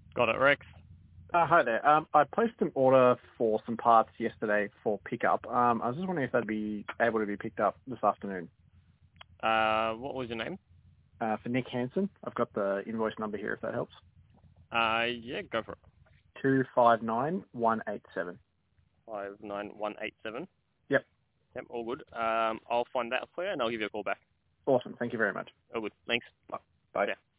Got it, Rex. Hi there. I placed an order for some parts yesterday for pickup. I was just wondering if they'd be able to be picked up this afternoon. What was your name? For Nick Hansen. I've got the invoice number here if that helps. Yeah, go for it. 259187. 59187. Yep. Yep, all good. I'll find that for you and I'll give you a call back. Awesome. Thank you very much. All good. Thanks. Bye. Yeah.